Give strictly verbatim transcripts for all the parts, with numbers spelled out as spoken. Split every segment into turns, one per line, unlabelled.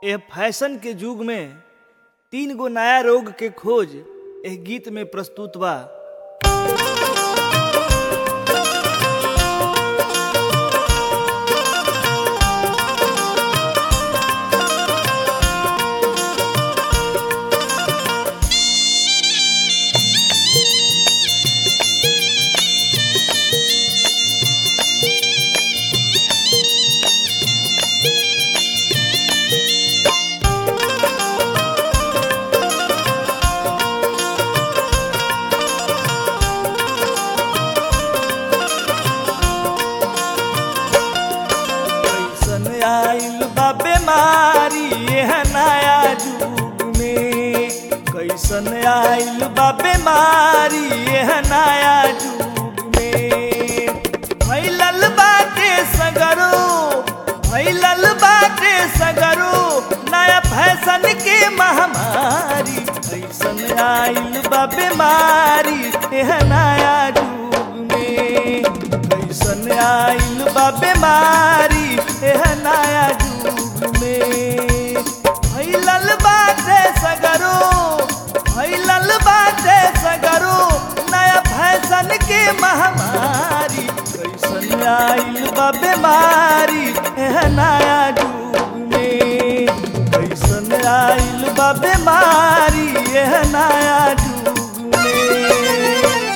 यह फैशन के युग में तीन गो नया रोग के खोज एह गीत में प्रस्तुत बा। आइल बा बीमारी यह नया युग में, कैसन आइल बा बीमारी यह नया युग में। फैलल बाटे सगरो फैलल बाटे सगरो नया फैशन के महामारी, कैसन आइल बा बीमारी यह नया युग में, कैसन आइल बा बीमारी एह नया युग में। फैलल बाटे सगरो फैलल बाटे सगरो नया फैशन के महामारी, कैसन आइल बा बीमारी एह नया युग में, कैसन आइल बा बीमारी एह नया युग में।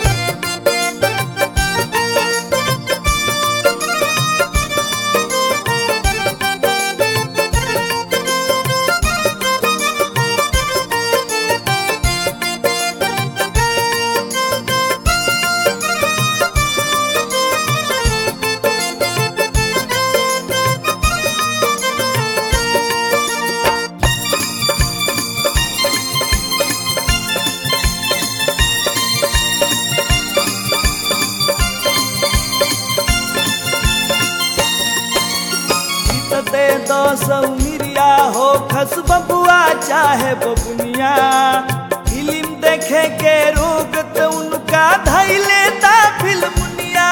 दस उमिरिया हो खस बबुआ चाहे बबुनिया, फिल्म देखे के रोग तो उनका धई लेता फिल्मुनिया।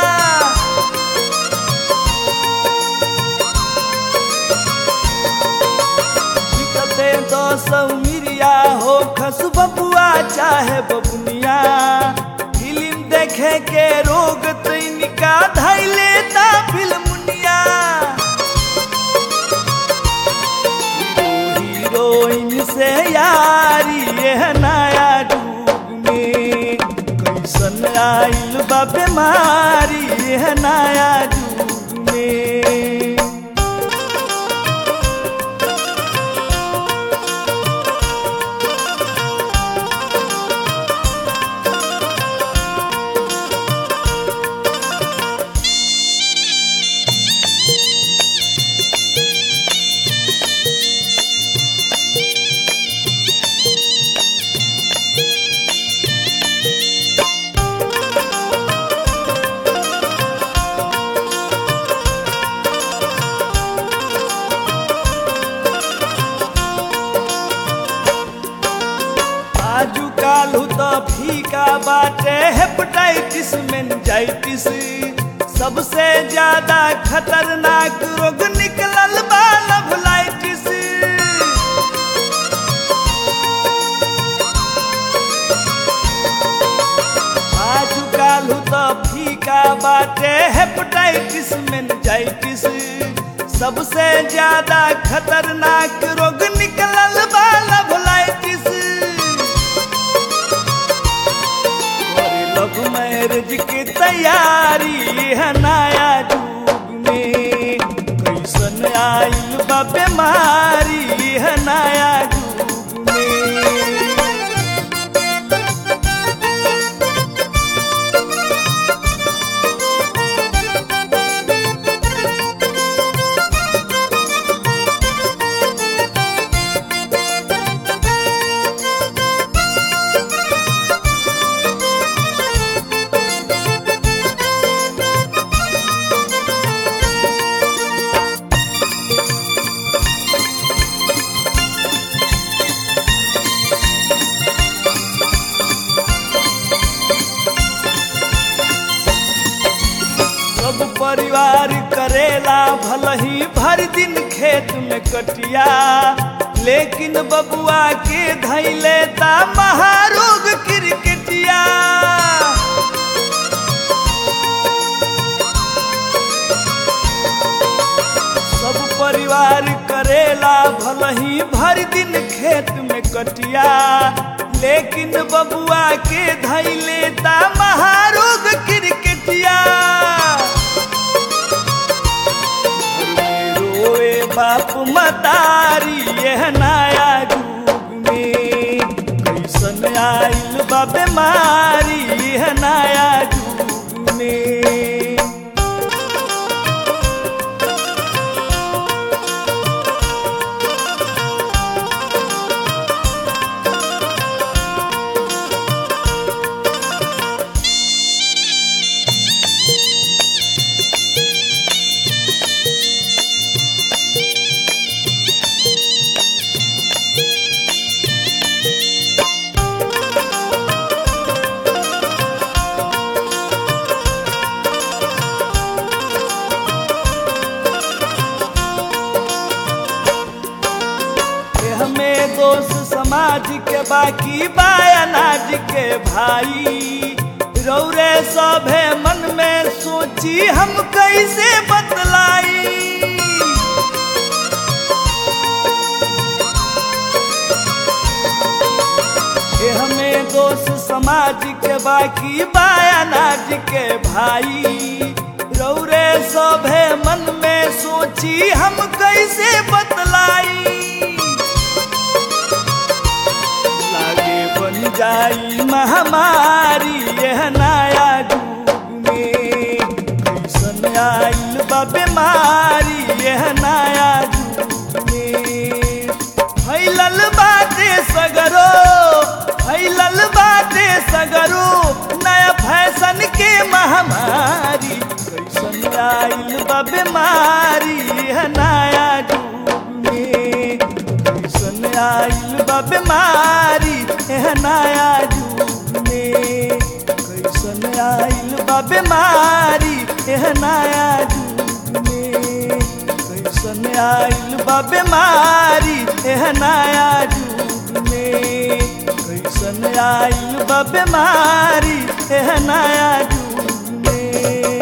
दस उमिरिया हो खस बबुआ चाहे बबुनिया, फिल्म देखे के रोग तो इनका धई लेता फिल्मुनिया। हीरोइन से यारी यह नया युग में, कैसन आइल बा बीमारी यह नया युग में। आजू कालू तो फीका बाटे हेपेटाइटिस मेनिंजाइटिस, सबसे ज्यादा खतरनाक रोग निकलल बा लवलाइटिस। आजू कालू तो फीका बाटे हेपेटाइटिस मेनिंजाइटिस, सबसे ज्यादा खतरनाक रोग निकलल बा लवलाइटिस। लव मैरिज की तैयारी है नया युग में, कैसन आइल बा बीमारी है नया युग में। भर दिन खेत में कटिया, लेकिन बबुआ के धैले ता महारोग क्रिकेटिया। सब परिवार करेला भलही भर दिन खेत में कटिया, लेकिन बबुआ के धैले ता महारोग क्रिकेटिया। रोए बाप मतारी यह नया युग में, कैसन आइल बा बीमारी यह नया युग में। हमें दोस्त समाज के बाकी बायनाज के भाई, रौरे सभे मन में सोची हम कैसे बतलाई। हमें दोस्त समाज के बाकी बायनाज के भाई, रौरे सभे मन में सोची हम कैसे बतलाई। बन जाई महामारी यह नया युग में, कैसन आइल बा बीमारी यह नया युग में। फैलल बाटे सगरो, फैलल बाटे सगरो नया फैशन के महामारी, कैसन आइल बा बीमारी यह नया युग में। कैसन आइल बा बीमारी यह नया युग में, कैसन आइल बा बीमारी यह नया युग में, कैसन आइल बा बीमारी यह नया युग में, कैसन आइल बा बीमारी यह नया युग में।